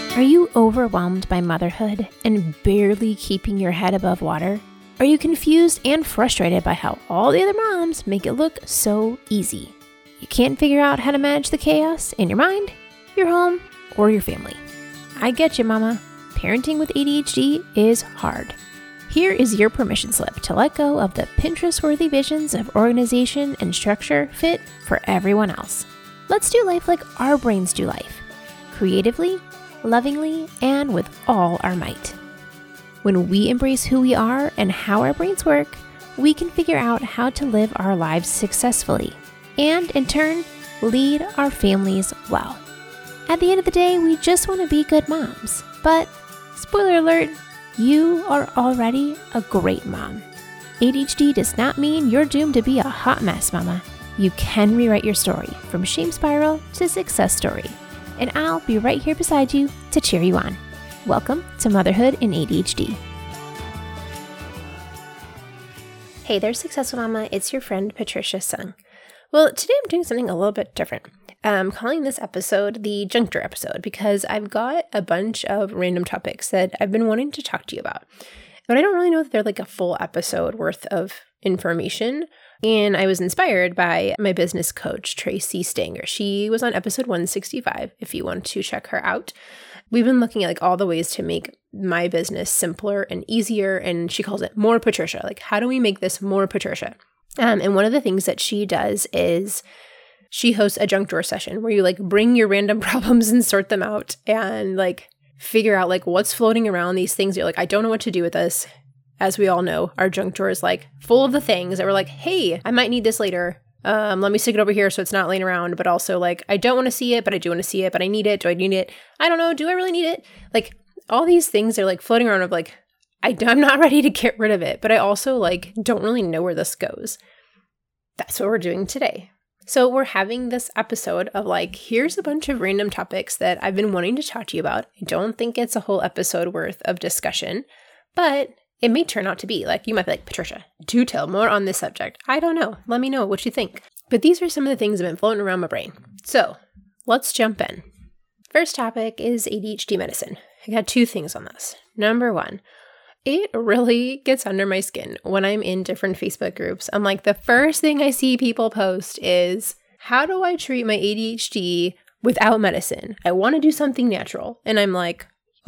Are you overwhelmed by motherhood and barely keeping your head above water? Are you confused and frustrated by how all the other moms make it look so easy? You can't figure out how to manage the chaos in your mind, your home, or your family. I get you, mama. Parenting with ADHD is hard. Here is your permission slip to let go of the Pinterest-worthy visions of organization and structure fit for everyone else. Let's do life like our brains do life. Creatively, lovingly, and with all our might. When we embrace who we are and how our brains work, we can figure out how to live our lives successfully and, in turn, lead our families well. At the end of the day, we just want to be good moms. But, spoiler alert, you are already a great mom. ADHD does not mean you're doomed to be a hot mess, mama. You can rewrite your story from shame spiral to success story. And I'll be right here beside you to cheer you on. Welcome to Motherhood in ADHD. Hey there, Successful Mama. It's your friend, Patricia Sung. Well, today I'm doing something a little bit different. I'm calling this episode the Junk Drawer episode because I've got a bunch of random topics that I've been wanting to talk to you about. But I don't really know that they're like a full episode worth of information. And I was inspired by my business coach, Tracy Stanger. She was on episode 165, if you want to check her out. We've been looking at like all the ways to make my business simpler and easier. And she calls it more Patricia. Like, how do we make this more Patricia? And one of the things that she does is she hosts a junk drawer session where you like bring your random problems and sort them out and like figure out like what's floating around, these things you're like, I don't know what to do with this. As we all know, our junk drawer is like full of the things that we're like, hey, I might need this later. Let me stick it over here so it's not laying around. But also like, I don't want to see it, but I do want to see it, but I need it. Do I need it? I don't know. Do I really need it? Like all these things are like floating around of like, I'm not ready to get rid of it, but I also like don't really know where this goes. That's what we're doing today. So we're having this episode of like, here's a bunch of random topics that I've been wanting to talk to you about. I don't think it's a whole episode worth of discussion, but it may turn out to be. Like, you might be like, Patricia, do tell more on this subject. I don't know. Let me know what you think. But these are some of the things that have been floating around my brain. So let's jump in. First topic is ADHD medicine. I got two things on this. Number one, it really gets under my skin when I'm in different Facebook groups. I'm like, the first thing I see people post is, how do I treat my ADHD without medicine? I want to do something natural. And I'm like,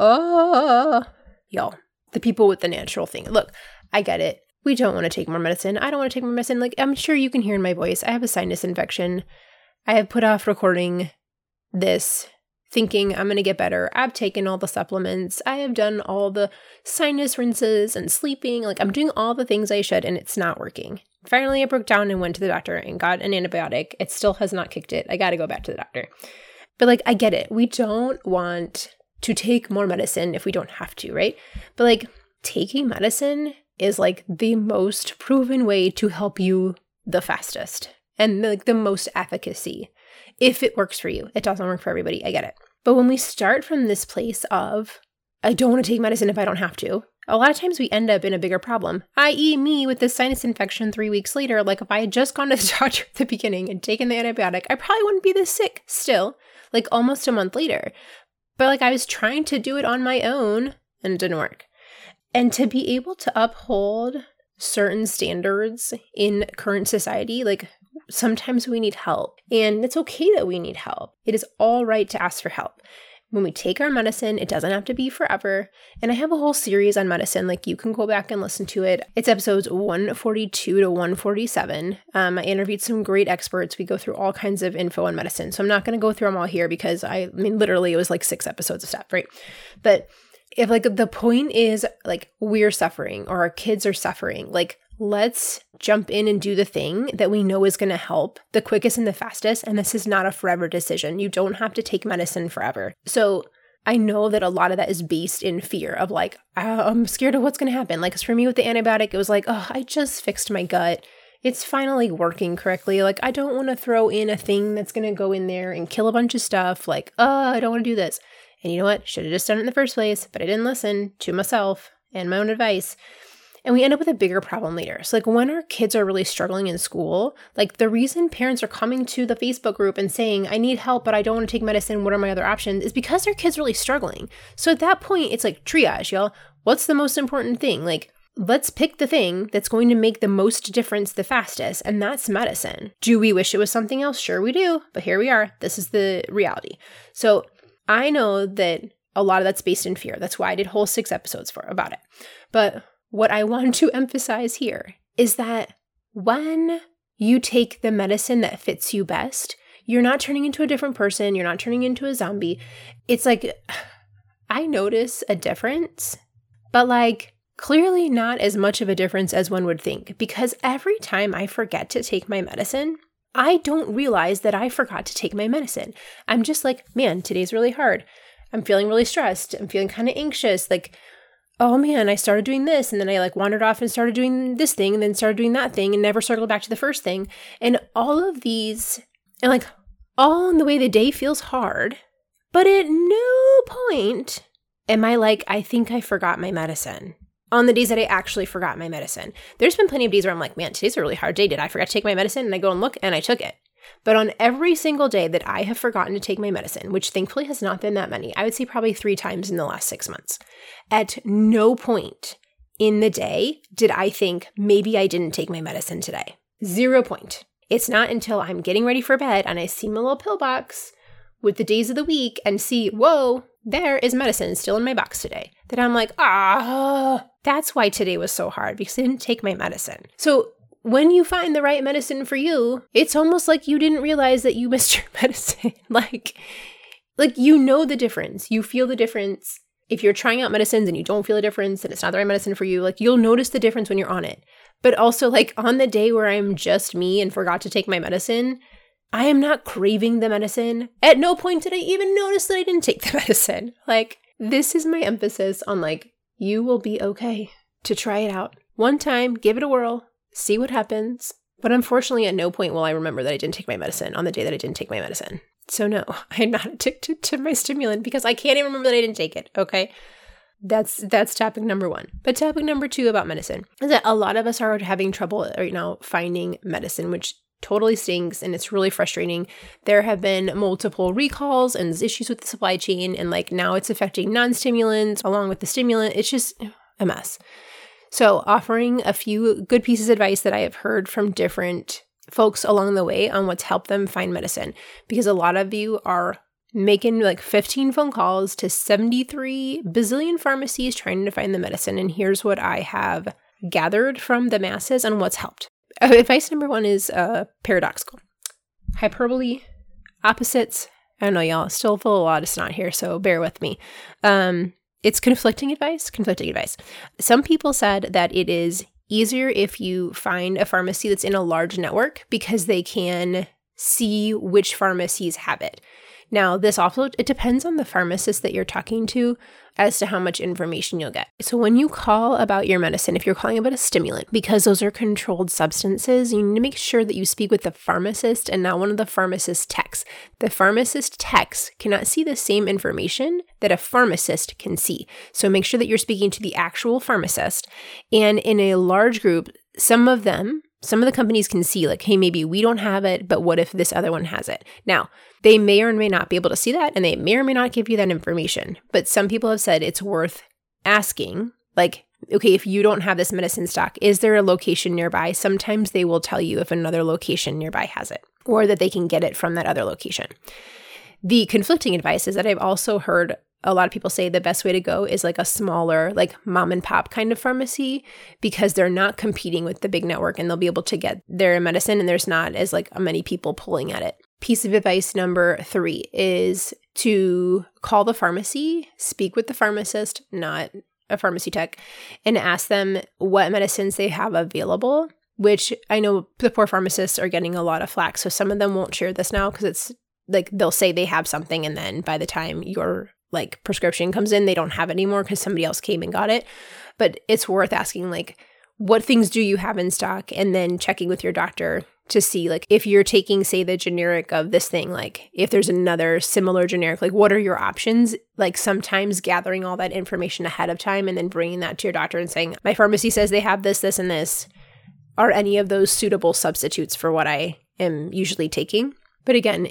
oh, y'all. The people with the natural thing. Look, I get it. We don't want to take more medicine. I don't want to take more medicine. Like, I'm sure you can hear in my voice, I have a sinus infection. I have put off recording this thinking I'm going to get better. I've taken all the supplements. I have done all the sinus rinses and sleeping. Like, I'm doing all the things I should, and it's not working. Finally, I broke down and went to the doctor and got an antibiotic. It still has not kicked it. I got to go back to the doctor. But like, I get it. We don't want to take more medicine if we don't have to, right? But like, taking medicine is like the most proven way to help you the fastest and like the most efficacy if it works for you. It doesn't work for everybody. I get it. But when we start from this place of, I don't want to take medicine if I don't have to, a lot of times we end up in a bigger problem, i.e. me with this sinus infection 3 weeks later. Like, if I had just gone to the doctor at the beginning and taken the antibiotic, I probably wouldn't be this sick still, like almost a month later. But like, I was trying to do it on my own and it didn't work. And to be able to uphold certain standards in current society, like sometimes we need help. And it's okay that we need help. It is all right to ask for help. When we take our medicine, it doesn't have to be forever. And I have a whole series on medicine, like you can go back and listen to it. It's episodes 142 to 147. I interviewed some great experts. We go through all kinds of info on medicine. So I'm not going to go through them all here because I mean, literally it was like 6 episodes of stuff, right? But if like the point is like we're suffering or our kids are suffering, like let's jump in and do the thing that we know is going to help the quickest and the fastest. And this is not a forever decision. You don't have to take medicine forever. So I know that a lot of that is based in fear of like, I'm scared of what's going to happen. Like, 'cause for me with the antibiotic, it was like, oh, I just fixed my gut. It's finally working correctly. Like, I don't want to throw in a thing that's going to go in there and kill a bunch of stuff. Like, I don't want to do this. And you know what? Should have just done it in the first place, but I didn't listen to myself and my own advice. And we end up with a bigger problem later. So like when our kids are really struggling in school, like the reason parents are coming to the Facebook group and saying, I need help, but I don't want to take medicine. What are my other options? Is because their kid's really struggling. So at that point, it's like triage, y'all. What's the most important thing? Like, let's pick the thing that's going to make the most difference the fastest, and that's medicine. Do we wish it was something else? Sure we do, but here we are. This is the reality. So I know that a lot of that's based in fear. That's why I did whole 6 episodes about it. But what I want to emphasize here is that when you take the medicine that fits you best, you're not turning into a different person. You're not turning into a zombie. It's like, I notice a difference, but like clearly not as much of a difference as one would think, because every time I forget to take my medicine, I don't realize that I forgot to take my medicine. I'm just like, man, today's really hard. I'm feeling really stressed. I'm feeling kind of anxious. Like, oh man, I started doing this, and then I like wandered off and started doing this thing, and then started doing that thing, and never circled back to the first thing. And all of these, and like all in the way the day feels hard, but at no point am I like, I think I forgot my medicine. On the days that I actually forgot my medicine. There's been plenty of days where I'm like, man, today's a really hard day. Did I forget to take my medicine? And I go and look, and I took it. But on every single day that I have forgotten to take my medicine, which thankfully has not been that many, I would say probably 3 times in the last 6 months, at no point in the day did I think maybe I didn't take my medicine today. 0 point. It's not until I'm getting ready for bed and I see my little pill box with the days of the week and see, whoa, there is medicine still in my box today, that I'm like, that's why today was so hard, because I didn't take my medicine. So when you find the right medicine for you, it's almost like you didn't realize that you missed your medicine. like you know the difference. You feel the difference. If you're trying out medicines and you don't feel a difference and it's not the right medicine for you, like you'll notice the difference when you're on it. But also like on the day where I'm just me and forgot to take my medicine, I am not craving the medicine. At no point did I even notice that I didn't take the medicine. Like, this is my emphasis on like, you will be okay to try it out. One time, give it a whirl, see what happens. But unfortunately, at no point will I remember that I didn't take my medicine on the day that I didn't take my medicine. So no, I'm not addicted to my stimulant because I can't even remember that I didn't take it, okay? That's topic number 1. But topic number 2 about medicine is that a lot of us are having trouble right now finding medicine, which totally stinks, and it's really frustrating. There have been multiple recalls and issues with the supply chain, and like now it's affecting non-stimulants along with the stimulant. It's just a mess. So offering a few good pieces of advice that I have heard from different folks along the way on what's helped them find medicine, because a lot of you are making like 15 phone calls to 73 bazillion pharmacies trying to find the medicine. And here's what I have gathered from the masses on what's helped. Advice number 1 is paradoxical. Hyperbole, opposites. I don't know, y'all. Still full a lot of snot here, so bear with me. It's conflicting advice. Some people said that it is easier if you find a pharmacy that's in a large network because they can see which pharmacies have it. Now, this also, it depends on the pharmacist that you're talking to as to how much information you'll get. So when you call about your medicine, if you're calling about a stimulant, because those are controlled substances, you need to make sure that you speak with the pharmacist and not one of the pharmacist techs. The pharmacist techs cannot see the same information that a pharmacist can see. So make sure that you're speaking to the actual pharmacist. And in a large group, some of the companies can see like, hey, maybe we don't have it, but what if this other one has it? Now, they may or may not be able to see that, and they may or may not give you that information. But some people have said it's worth asking, like, okay, if you don't have this medicine stock, is there a location nearby? Sometimes they will tell you if another location nearby has it, or that they can get it from that other location. The conflicting advice is that I've also heard a lot of people say the best way to go is like a smaller, like mom and pop kind of pharmacy, because they're not competing with the big network and they'll be able to get their medicine and there's not as like many people pulling at it. Piece of advice number 3 is to call the pharmacy, speak with the pharmacist, not a pharmacy tech, and ask them what medicines they have available, which I know the poor pharmacists are getting a lot of flack. So some of them won't share this now because it's like they'll say they have something and then by the time your like prescription comes in, they don't have it anymore because somebody else came and got it. But it's worth asking like, what things do you have in stock? And then checking with your doctor, to see like if you're taking, say, the generic of this thing, like if there's another similar generic, like what are your options? Like sometimes gathering all that information ahead of time and then bringing that to your doctor and saying, my pharmacy says they have this, this, and this. Are any of those suitable substitutes for what I am usually taking? But again,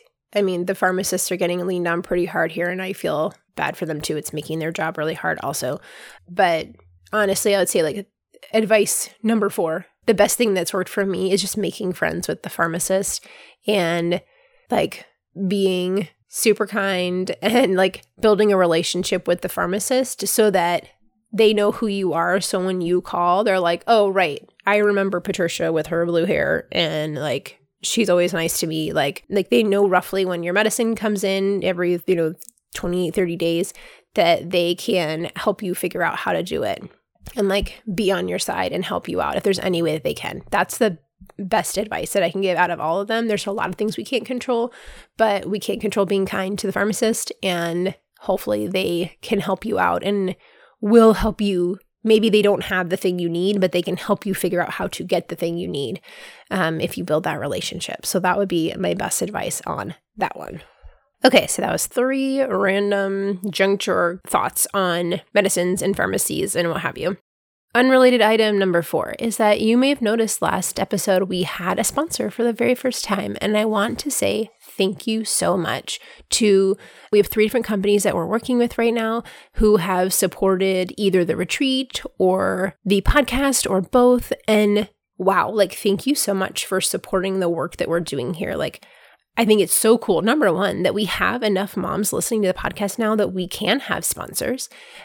the pharmacists are getting leaned on pretty hard here, and I feel bad for them too. It's making their job really hard also. But honestly, I would say like advice number 4, the best thing that's worked for me is just making friends with the pharmacist and like being super kind and like building a relationship with the pharmacist so that they know who you are. So when you call, they're like, oh, right, I remember Patricia with her blue hair and like she's always nice to me. Like they know roughly when your medicine comes in every, 20, 30 days that they can help you figure out how to do it and like be on your side and help you out if there's any way that they can. That's the best advice that I can give out of all of them. There's a lot of things we can't control, but we can't control being kind to the pharmacist, and hopefully they can help you out and will help you. Maybe they don't have the thing you need, but they can help you figure out how to get the thing you need if you build that relationship. So that would be my best advice on that one. Okay, so that was 3 random junk drawer thoughts on medicines and pharmacies and what have you. Unrelated item number 4 is that you may have noticed last episode we had a sponsor for the very first time, and I want to say thank you so much we have 3 different companies that we're working with right now who have supported either the retreat or the podcast or both, and wow, like thank you so much for supporting the work that we're doing here. Like I think it's so cool, number 1, that we have enough moms listening to the podcast now that we can have sponsors.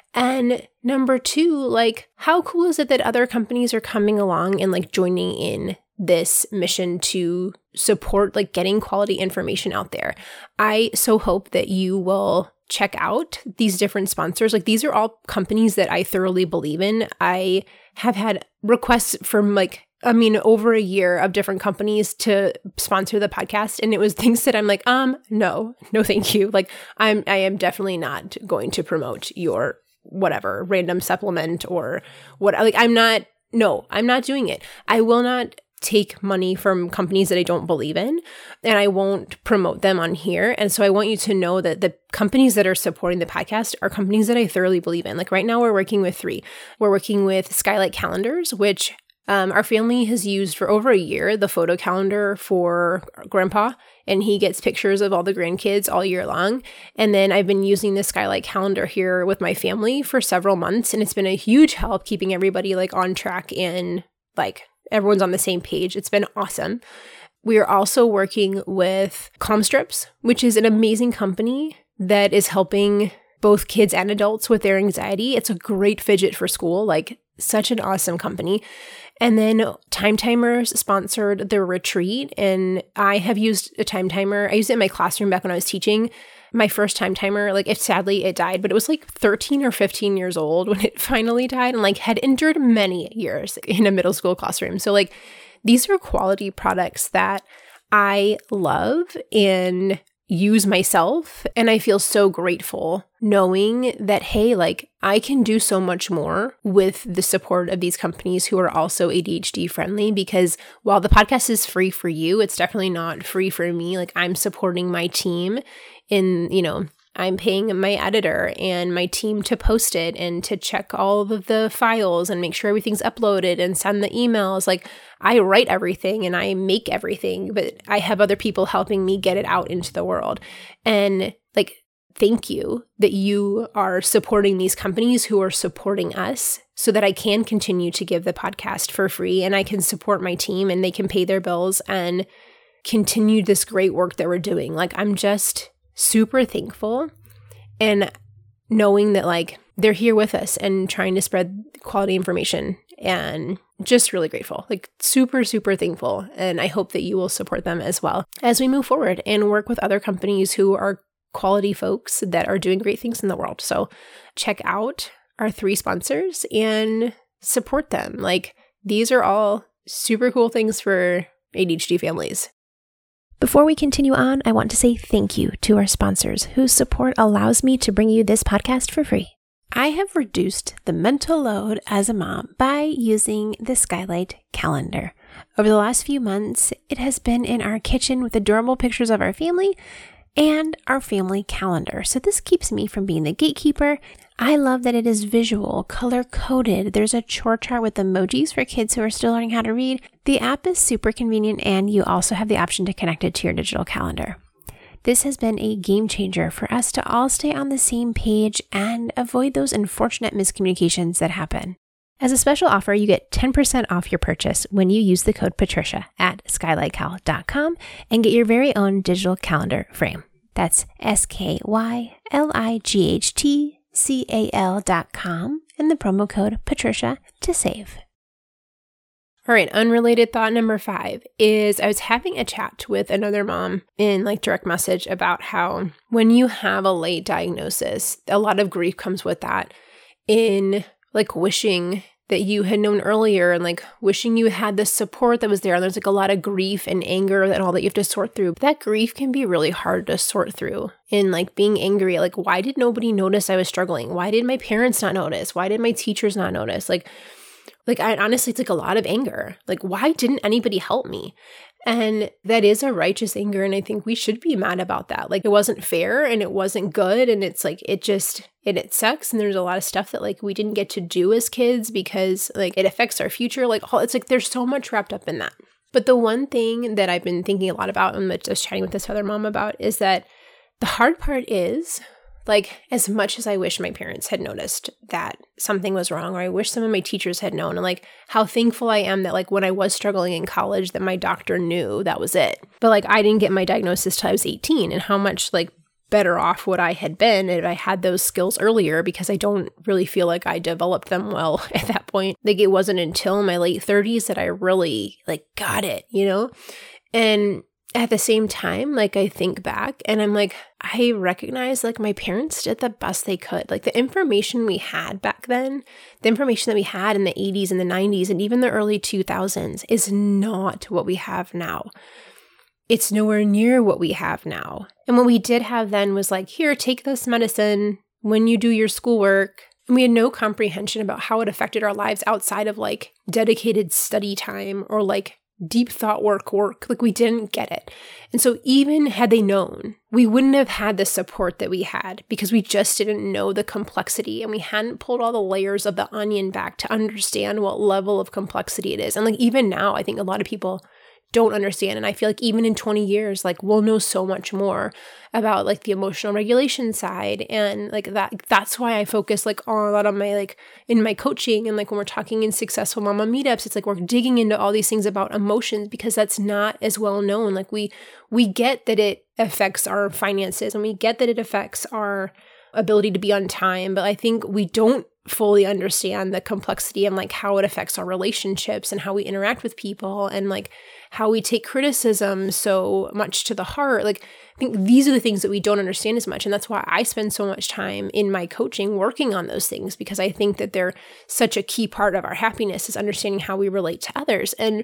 And number 2, like how cool is it that other companies are coming along and like joining in this mission to support like getting quality information out there. I so hope that you will check out these different sponsors. Like these are all companies that I thoroughly believe in. I have had requests from over a year of different companies to sponsor the podcast. And it was things that I'm like, no, thank you. Like I am definitely not going to promote your whatever random supplement or what. Like I'm not doing it. I will not take money from companies that I don't believe in, and I won't promote them on here. And so I want you to know that the companies that are supporting the podcast are companies that I thoroughly believe in. Like right now we're working with 3. We're working with Skylight Calendars, which our family has used for over a year, the photo calendar for Grandpa, and he gets pictures of all the grandkids all year long. And then I've been using the Skylight calendar here with my family for several months, and it's been a huge help keeping everybody like on track and like everyone's on the same page. It's been awesome. We are also working with Calm Strips, which is an amazing company that is helping both kids and adults with their anxiety. It's a great fidget for school, like such an awesome company. And then Time Timers sponsored the retreat, and I have used a time timer. I used it in my classroom back when I was teaching. My first time timer, sadly it died, but it was like 13 or 15 years old when it finally died, and like had endured many years in a middle school classroom. So like these are quality products that I love and use myself. And I feel so grateful knowing that, hey, like I can do so much more with the support of these companies who are also ADHD friendly, because while the podcast is free for you, it's definitely not free for me. Like I'm supporting my team in, I'm paying my editor and my team to post it and to check all of the files and make sure everything's uploaded and send the emails. Like I write everything and I make everything, but I have other people helping me get it out into the world. And like, thank you that you are supporting these companies who are supporting us so that I can continue to give the podcast for free and I can support my team and they can pay their bills and continue this great work that we're doing. Like I'm just super thankful, and knowing that like they're here with us and trying to spread quality information, and just really grateful, like super, super thankful. And I hope that you will support them as well as we move forward and work with other companies who are quality folks that are doing great things in the world. So check out our 3 sponsors and support them. Like these are all super cool things for ADHD families. Before we continue on, I want to say thank you to our sponsors whose support allows me to bring you this podcast for free. I have reduced the mental load as a mom by using the Skylight calendar. Over the last few months, it has been in our kitchen with adorable pictures of our family and our family calendar. So this keeps me from being the gatekeeper. I love that it is visual, color-coded. There's a chore chart with emojis for kids who are still learning how to read. The app is super convenient, and you also have the option to connect it to your digital calendar. This has been a game changer for us to all stay on the same page and avoid those unfortunate miscommunications that happen. As a special offer, you get 10% off your purchase when you use the code Patricia at skylightcal.com and get your very own digital calendar frame. That's SKYLIGHTCAL.com and the promo code Patricia to save. All right, unrelated thought number 5 is I was having a chat with another mom in direct message about how when you have a late diagnosis, a lot of grief comes with that in wishing that you had known earlier and wishing you had the support that was there. And there's a lot of grief and anger and all that you have to sort through. But that grief can be really hard to sort through in being angry. Why did nobody notice I was struggling? Why did my parents not notice? Why did my teachers not notice? I honestly, it's a lot of anger. Why didn't anybody help me? And that is a righteous anger. And I think we should be mad about that. It wasn't fair and it wasn't good. And it's it sucks. And there's a lot of stuff that we didn't get to do as kids because it affects our future. There's so much wrapped up in that. But the one thing that I've been thinking a lot about and just chatting with this other mom about is that the hard part is as much as I wish my parents had noticed that something was wrong, or I wish some of my teachers had known, and how thankful I am that when I was struggling in college that my doctor knew that was it. But I didn't get my diagnosis till I was 18, and how much better off would I had been if I had those skills earlier, because I don't really feel like I developed them well at that point. It wasn't until my late 30s that I really got it, And at the same time, I think back and I'm I recognize my parents did the best they could. The information we had back then, the information that we had in the 80s and the 90s and even the early 2000s is not what we have now. It's nowhere near what we have now. And what we did have then was here, take this medicine when you do your schoolwork. And we had no comprehension about how it affected our lives outside of dedicated study time or deep thought work. We didn't get it. And so even had they known, we wouldn't have had the support that we had because we just didn't know the complexity and we hadn't pulled all the layers of the onion back to understand what level of complexity it is. And even now, I think a lot of people don't understand. And I feel even in 20 years, we'll know so much more about the emotional regulation side. And that's why I focus a lot on my, in my coaching and when we're talking in Successful Mama meetups, it's we're digging into all these things about emotions because that's not as well known. We get that it affects our finances and we get that it affects our ability to be on time. But I think we don't fully understand the complexity and how it affects our relationships and how we interact with people and how we take criticism so much to the heart. I think these are the things that we don't understand as much. And that's why I spend so much time in my coaching working on those things, because I think that they're such a key part of our happiness is understanding how we relate to others. And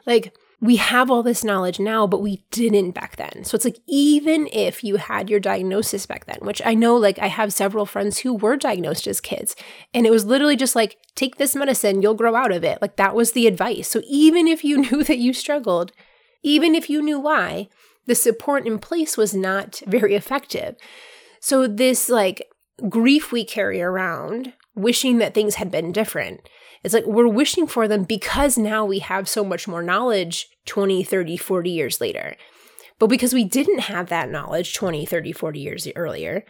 we have all this knowledge now, but we didn't back then. So it's even if you had your diagnosis back then, which I know I have several friends who were diagnosed as kids, and it was literally just take this medicine, you'll grow out of it. That was the advice. So even if you knew that you struggled, even if you knew why, the support in place was not very effective. So this grief we carry around, wishing that things had been different, it's we're wishing for them because now we have so much more knowledge 20, 30, 40 years later. But because we didn't have that knowledge 20, 30, 40 years earlier,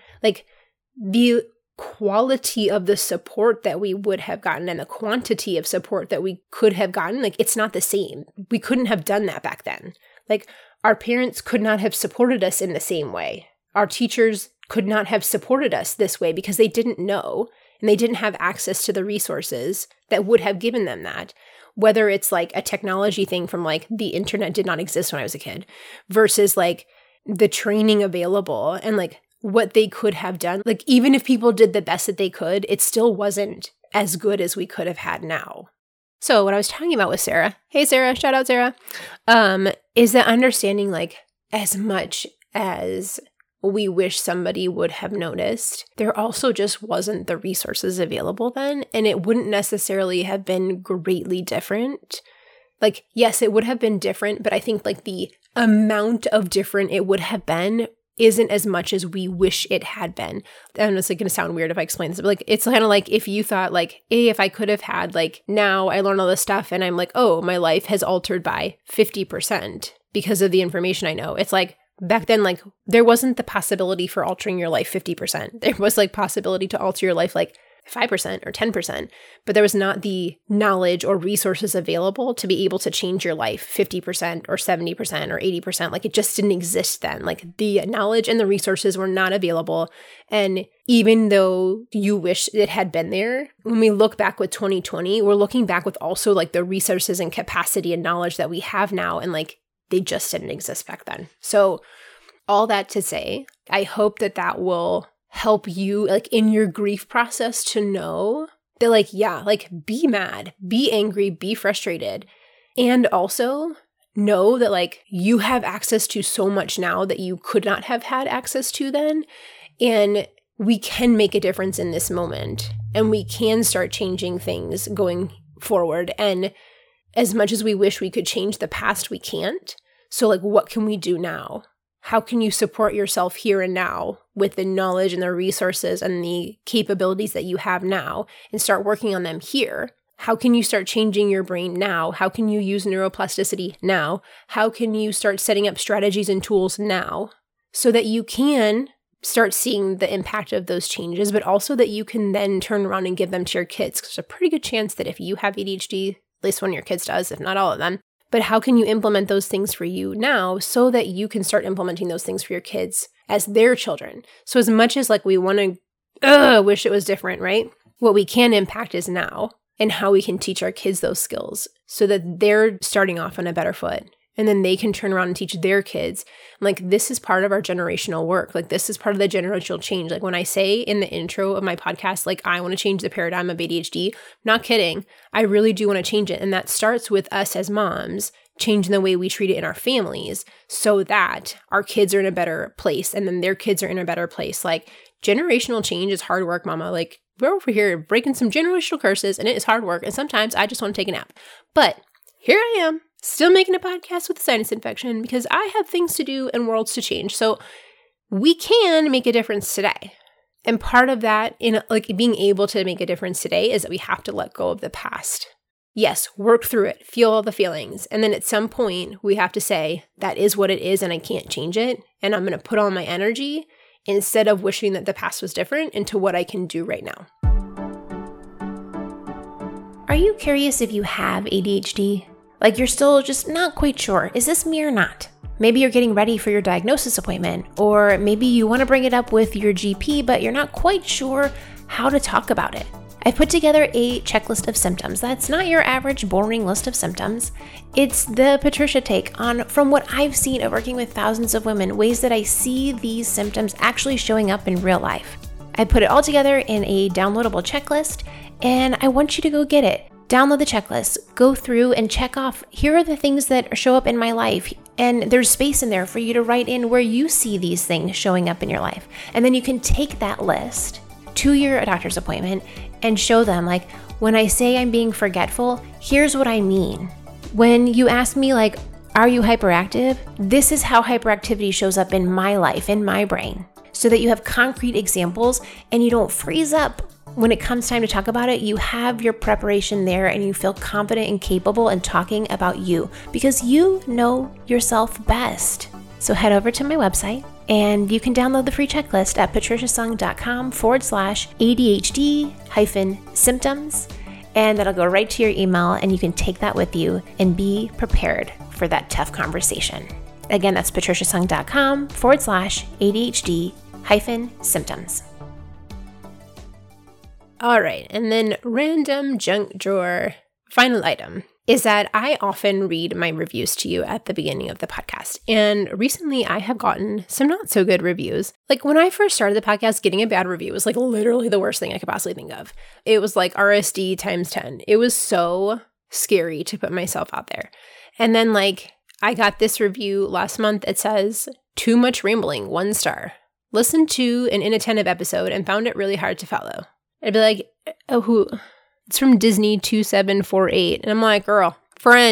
the quality of the support that we would have gotten and the quantity of support that we could have gotten, it's not the same. We couldn't have done that back then. Our parents could not have supported us in the same way. Our teachers could not have supported us this way because they didn't know and they didn't have access to the resources that would have given them that. Whether it's a technology thing from the internet did not exist when I was a kid versus the training available and what they could have done. Even if people did the best that they could, it still wasn't as good as we could have had now. So what I was talking about with Sarah, hey Sarah, shout out Sarah, is that understanding as much as we wish somebody would have noticed, there also just wasn't the resources available then, and it wouldn't necessarily have been greatly different. Like, yes, it would have been different, but I think like the amount of different it would have been isn't as much as we wish it had been. And it's like going to sound weird if I explain this, but like, it's kind of like if you thought like, hey, if I could have had like, now I learn all this stuff and I'm like, oh, my life has altered by 50% because of the information I know. It's like, back then, like, there wasn't the possibility for altering your life 50%. There was like possibility to alter your life like 5% or 10%, but there was not the knowledge or resources available to be able to change your life 50% or 70% or 80%. Like, it just didn't exist then. Like, the knowledge and the resources were not available. And even though you wish it had been there, when we look back with 2020, we're looking back with also like the resources and capacity and knowledge that we have now. And like, they just didn't exist back then. So all that to say, I hope that that will help you like in your grief process to know that like, yeah, like be mad, be angry, be frustrated. And also know that like you have access to so much now that you could not have had access to then. And we can make a difference in this moment and we can start changing things going forward. And as much as we wish we could change the past, we can't. So like, what can we do now? How can you support yourself here and now with the knowledge and the resources and the capabilities that you have now and start working on them here? How can you start changing your brain now? How can you use neuroplasticity now? How can you start setting up strategies and tools now so that you can start seeing the impact of those changes, but also that you can then turn around and give them to your kids? Because there's a pretty good chance that if you have ADHD, at least one of your kids does, if not all of them, but how can you implement those things for you now so that you can start implementing those things for your kids as their children? So as much as like we want to wish it was different, right? What we can impact is now and how we can teach our kids those skills so that they're starting off on a better foot. And then they can turn around and teach their kids. Like, this is part of our generational work. Like, this is part of the generational change. Like, when I say in the intro of my podcast, like, I want to change the paradigm of ADHD, not kidding. I really do want to change it. And that starts with us as moms changing the way we treat it in our families so that our kids are in a better place and then their kids are in a better place. Like, generational change is hard work, mama. Like, we're over here breaking some generational curses and it is hard work. And sometimes I just want to take a nap. But here I am, still making a podcast with a sinus infection because I have things to do and worlds to change. So we can make a difference today. And part of that in like being able to make a difference today is that we have to let go of the past. Yes, work through it, feel all the feelings. And then at some point we have to say, that is what it is and I can't change it. And I'm going to put all my energy instead of wishing that the past was different into what I can do right now. Are you curious if you have ADHD? Like you're still just not quite sure, is this me or not? Maybe you're getting ready for your diagnosis appointment, or maybe you want to bring it up with your GP, but you're not quite sure how to talk about it. I've put together a checklist of symptoms. That's not your average boring list of symptoms. It's the Patricia take on, from what I've seen of working with thousands of women, ways that I see these symptoms actually showing up in real life. I put it all together in a downloadable checklist, and I want you to go get it. Download the checklist, go through and check off, here are the things that show up in my life. And there's space in there for you to write in where you see these things showing up in your life. And then you can take that list to your doctor's appointment and show them, like, when I say I'm being forgetful, here's what I mean. When you ask me, like, are you hyperactive? This is how hyperactivity shows up in my life, in my brain. So that you have concrete examples and you don't freeze up. When it comes time to talk about it, you have your preparation there and you feel confident and capable in talking about you because you know yourself best. So head over to my website and you can download the free checklist at patriciasung.com/ADHD-symptoms. And that'll go right to your email and you can take that with you and be prepared for that tough conversation. Again, that's patriciasung.com/ADHD-symptoms. All right, and then random junk drawer final item is that I often read my reviews to you at the beginning of the podcast. And recently I have gotten some not so good reviews. Like when I first started the podcast, getting a bad review was like literally the worst thing I could possibly think of. It was like RSD times 10. It was so scary to put myself out there. And then like I got this review last month. It says, too much rambling, 1 star. Listened to an inattentive episode and found it really hard to follow. I'd be like, oh, who? It's from Disney 2748. And I'm like, girl, friend,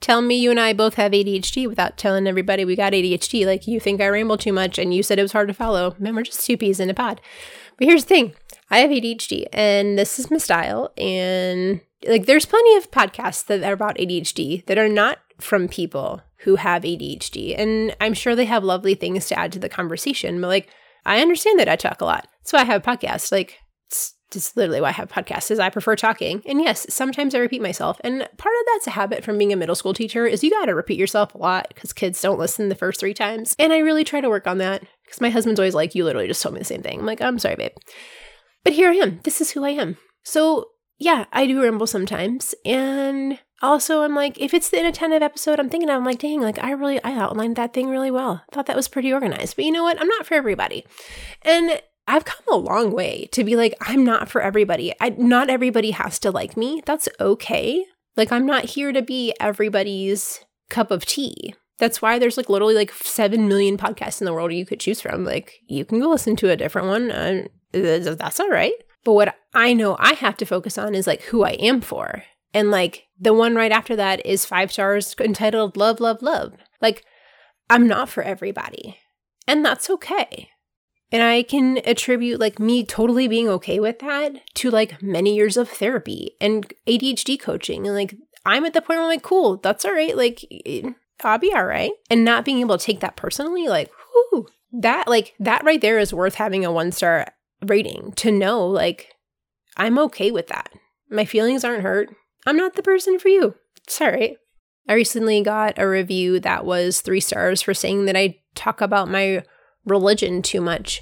tell me you and I both have ADHD without telling everybody we got ADHD. Like, you think I ramble too much and you said it was hard to follow. Man, we're just two peas in a pod. But here's the thing. I have ADHD and this is my style. And like, there's plenty of podcasts that are about ADHD that are not from people who have ADHD. And I'm sure they have lovely things to add to the conversation. But like, I understand that I talk a lot. That's why I have podcasts. Like, it's literally why I have podcasts, is I prefer talking. And yes, sometimes I repeat myself. And part of that's a habit from being a middle school teacher, is you got to repeat yourself a lot because kids don't listen the first 3 times. And I really try to work on that because my husband's always like, you literally just told me the same thing. I'm like, I'm sorry, babe. But here I am. This is who I am. So yeah, I do ramble sometimes. And also I'm like, if it's the inattentive episode, I'm like, dang, like I outlined that thing really well. I thought that was pretty organized. But you know what? I'm not for everybody. And I've come a long way to be like, I'm not for everybody. Not everybody has to like me. That's okay. Like, I'm not here to be everybody's cup of tea. That's why there's like literally like 7 million podcasts in the world you could choose from. Like, you can go listen to a different one. That's all right. But what I know I have to focus on is like who I am for. And like the one right after that is 5 stars entitled Love, Love, Love. Like, I'm not for everybody. And that's okay. And I can attribute like me totally being okay with that to like many years of therapy and ADHD coaching. And like, I'm at the point where I'm like, cool, that's all right. Like, I'll be all right. And not being able to take that personally, like, whoo, that right there is worth having a 1-star rating, to know like, I'm okay with that. My feelings aren't hurt. I'm not the person for you. It's all right. I recently got a review that was 3 stars for saying that I talk about my religion too much,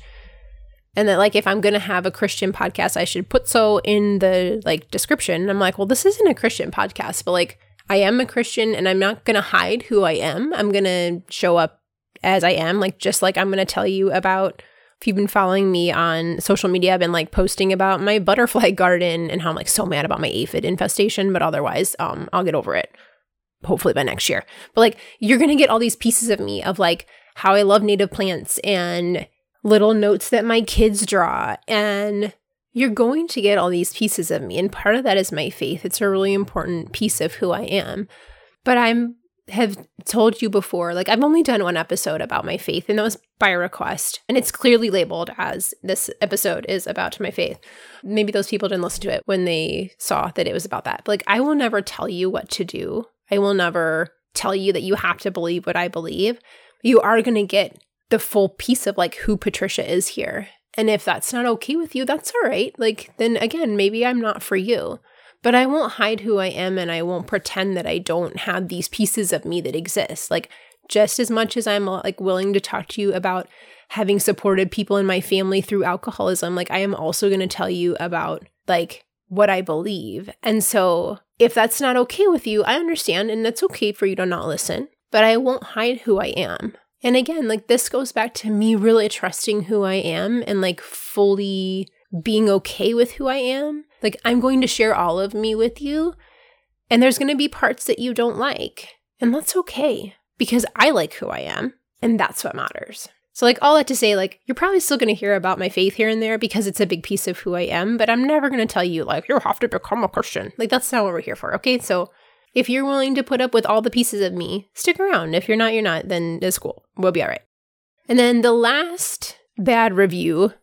and that like if I'm gonna have a Christian podcast, I should put so in the like description. And I'm like, well, this isn't a Christian podcast, but like I am a Christian and I'm not gonna hide who I am. I'm gonna show up as I am, like just like I'm gonna tell you about, if you've been following me on social media, I've been like posting about my butterfly garden and how I'm like so mad about my aphid infestation, but otherwise I'll get over it hopefully by next year. But like, you're gonna get all these pieces of me of like how I love native plants and little notes that my kids draw. And you're going to get all these pieces of me. And part of that is my faith. It's a really important piece of who I am. But have told you before, like I've only done 1 episode about my faith, and that was by request. And it's clearly labeled as this episode is about my faith. Maybe those people didn't listen to it when they saw that it was about that. But like, I will never tell you what to do. I will never tell you that you have to believe what I believe. You are going to get the full piece of like who Patricia is here. And if that's not okay with you, that's all right. Like, then again, maybe I'm not for you. But I won't hide who I am, and I won't pretend that I don't have these pieces of me that exist. Like, just as much as I'm like willing to talk to you about having supported people in my family through alcoholism, like I am also going to tell you about like what I believe. And so if that's not okay with you, I understand, and that's okay for you to not listen. But I won't hide who I am. And again, like this goes back to me really trusting who I am and like fully being okay with who I am. Like, I'm going to share all of me with you, and there's going to be parts that you don't like. And that's okay, because I like who I am, and that's what matters. So like all that to say, like, you're probably still going to hear about my faith here and there because it's a big piece of who I am, but I'm never going to tell you like, you have to become a Christian. Like, that's not what we're here for. Okay. So if you're willing to put up with all the pieces of me, stick around. If you're not, you're not, then it's cool. We'll be all right. And then the last bad review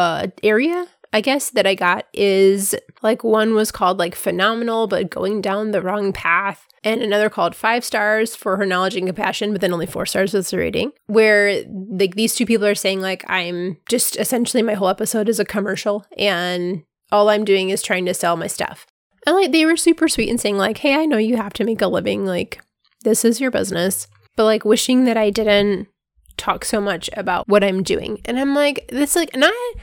area, I guess, that I got is like one was called like phenomenal, but going down the wrong path. And another called 5 stars for her knowledge and compassion, but then only 4 stars was the rating. Where like these 2 people are saying like, I'm just essentially my whole episode is a commercial and all I'm doing is trying to sell my stuff. And like they were super sweet and saying like, hey, I know you have to make a living, like this is your business, but like wishing that I didn't talk so much about what I'm doing. And I'm like, this one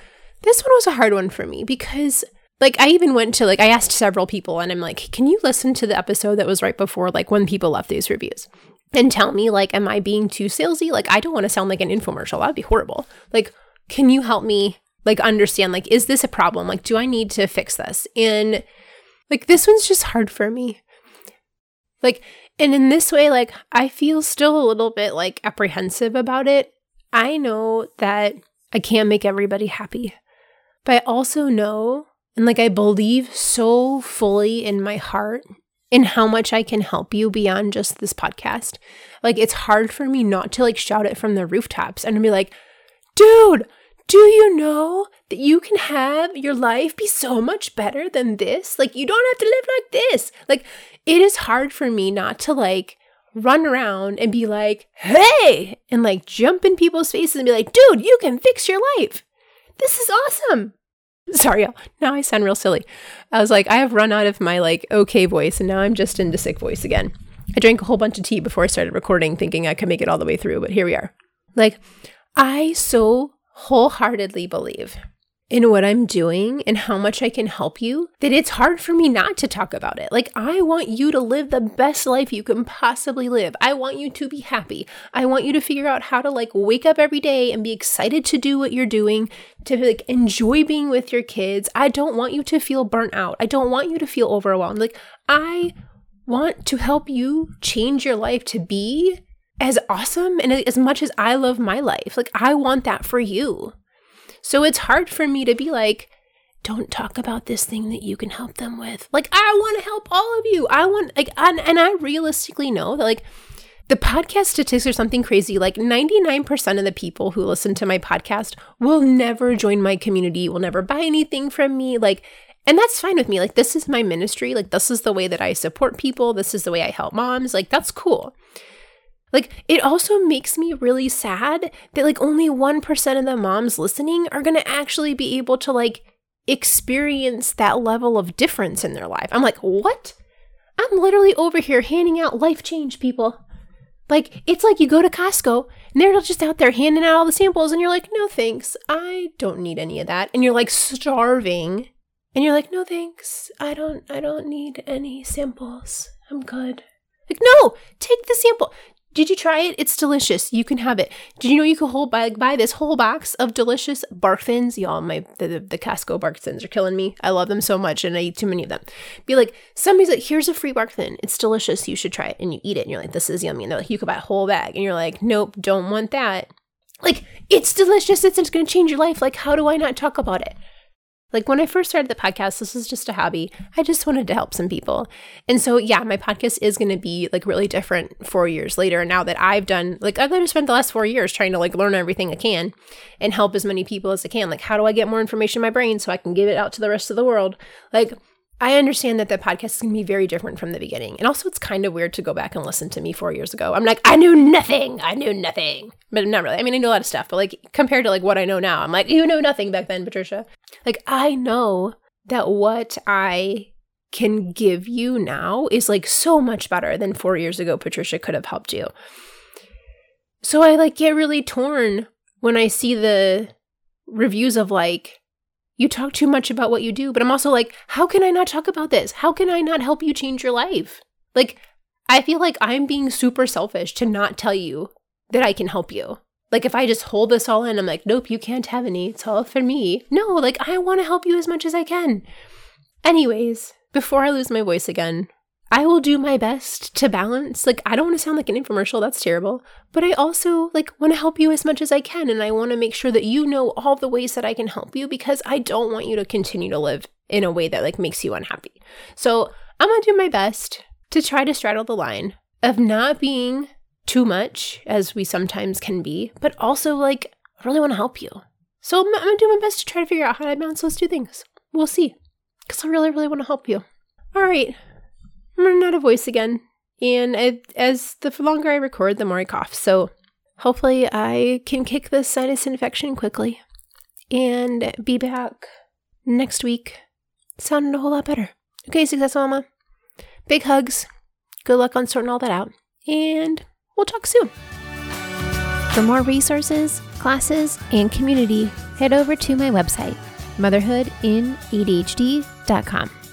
was a hard one for me because like I even went to like, I asked several people and I'm like, can you listen to the episode that was right before like when people left these reviews and tell me like, am I being too salesy? Like, I don't want to sound like an infomercial. That'd be horrible. Like, can you help me like understand, like, is this a problem? Like, do I need to fix this? And like, this one's just hard for me. Like, and in this way, like, I feel still a little bit like apprehensive about it. I know that I can't make everybody happy, but I also know, and like, I believe so fully in my heart in how much I can help you beyond just this podcast. Like, it's hard for me not to like shout it from the rooftops and to be like, dude, do you know that you can have your life be so much better than this? Like, you don't have to live like this. Like, it is hard for me not to like run around and be like, hey, and like jump in people's faces and be like, dude, you can fix your life. This is awesome. Sorry, now I sound real silly. I was like, I have run out of my like okay voice and now I'm just into sick voice again. I drank a whole bunch of tea before I started recording thinking I could make it all the way through, but here we are. Like, I so wholeheartedly believe in what I'm doing and how much I can help you that it's hard for me not to talk about it. Like, I want you to live the best life you can possibly live. I want you to be happy. I want you to figure out how to like wake up every day and be excited to do what you're doing, to like enjoy being with your kids. I don't want you to feel burnt out. I don't want you to feel overwhelmed. Like, I want to help you change your life to be as awesome and as much as I love my life. Like, I want that for you. So it's hard for me to be like, don't talk about this thing that you can help them with. Like, I want to help all of you. I want, like, and I realistically know that, like, the podcast statistics are something crazy. Like, 99% of the people who listen to my podcast will never join my community, will never buy anything from me. Like, and that's fine with me. Like, this is my ministry. Like, this is the way that I support people. This is the way I help moms. Like, that's cool. Like, it also makes me really sad that like only 1% of the moms listening are going to actually be able to like experience that level of difference in their life. I'm like, what? I'm literally over here handing out life change, people. Like, it's like you go to Costco and they're just out there handing out all the samples and you're like, no thanks, I don't need any of that. And you're like starving and you're like, no thanks, I don't need any samples. I'm good. Like, no, take the sample. Did you try it? It's delicious. You can have it. Did you know you could buy this whole box of delicious bark thins? Y'all, the Costco bark thins are killing me. I love them so much and I eat too many of them. Be like, somebody's like, here's a free bark thin. It's delicious. You should try it. And you eat it and you're like, this is yummy. And they're like, you could buy a whole bag. And you're like, nope, don't want that. Like, it's delicious. It's going to change your life. Like, how do I not talk about it? Like, when I first started the podcast, this was just a hobby. I just wanted to help some people. And so, yeah, my podcast is going to be like really different 4 years later. Now that I've done, like, I've literally spent the last 4 years trying to like learn everything I can and help as many people as I can. Like, how do I get more information in my brain so I can give it out to the rest of the world? Like, I understand that the podcast is going to be very different from the beginning. And also, it's kind of weird to go back and listen to me 4 years ago. I'm like, I knew nothing. But not really. I mean, I know a lot of stuff, but like compared to like what I know now, I'm like, you know nothing back then, Patricia. Like, I know that what I can give you now is like so much better than 4 years ago Patricia could have helped you. So I like get really torn when I see the reviews of like, you talk too much about what you do, but I'm also like, how can I not talk about this? How can I not help you change your life? Like, I feel like I'm being super selfish to not tell you that I can help you. Like, if I just hold this all in, I'm like, nope, you can't have any. It's all for me. No, like, I want to help you as much as I can. Anyways, before I lose my voice again, I will do my best to balance. Like, I don't want to sound like an infomercial. That's terrible. But I also, like, want to help you as much as I can. And I want to make sure that you know all the ways that I can help you because I don't want you to continue to live in a way that, like, makes you unhappy. So I'm going to do my best to try to straddle the line of not being too much, as we sometimes can be, but also, like, I really want to help you. So I'm going to do my best to try to figure out how to balance those two things. We'll see. Because I really, really want to help you. All right. I'm running out of voice again. And as the longer I record, the more I cough. So hopefully I can kick this sinus infection quickly and be back next week sounding a whole lot better. Okay, Success Mama. Big hugs. Good luck on sorting all that out. And we'll talk soon. For more resources, classes, and community, head over to my website, motherhoodinadhd.com.